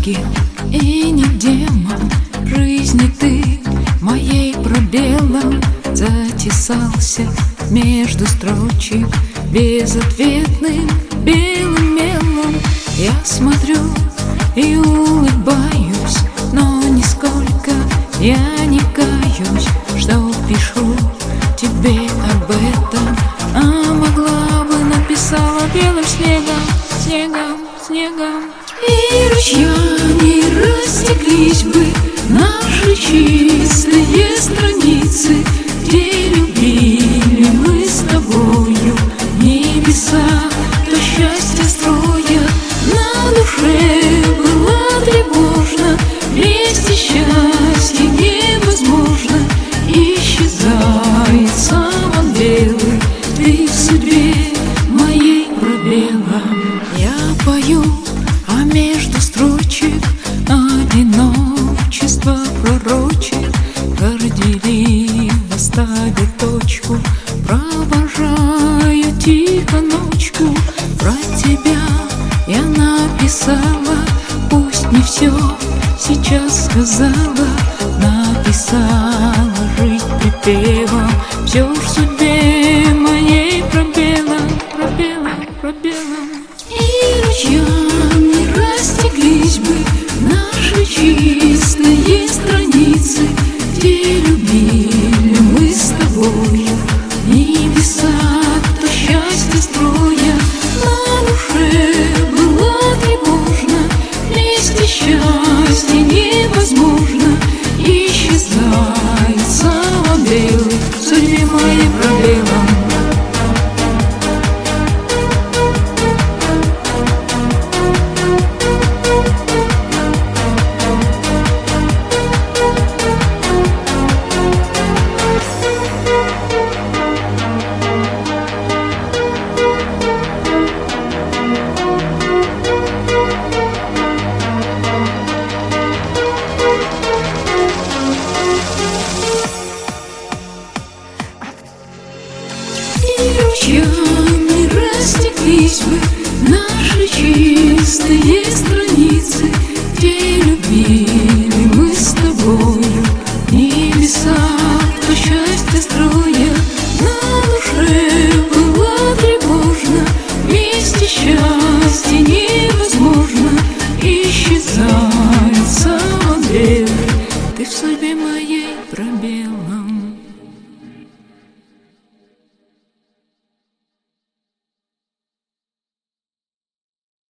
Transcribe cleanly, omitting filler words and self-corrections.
ангел и не демон. В жизни ты моей пробелом затесался между строчек безответным белым мелом. Я смотрю и улыбаюсь, но нисколько я не каюсь, что пишу тебе об этом, а могла бы написала белым снегом, снегом, снегом. И ручьями растеклись бы наши чистые страницы, где любили мы с тобою небеса, то счастье строя на душе было тревожно. Вместе счастье невозможно, исчезает самый белый, ты в судьбе моей пробелом. Я пою, а между строчек одиночество пророчит, горделиво ставя точку, провожаю тихо ночку. Про тебя я написала, пусть не все сейчас сказала, написала жить припевом, все в судьбе моей пробелом, пробелом, пробелом. И ручьями растеклись бы наши чистые страницы, где любили мы с тобою небеса, то счастье строя на душе было тревожно. Вместе счастье невозможно, исчезает самый белый, в судьбе моей пробелом. И ручьями растеклись бы наши чистые страницы, где любили мы с тобою небеса, то счастье строя на душе было тревожно. Вместе счастье не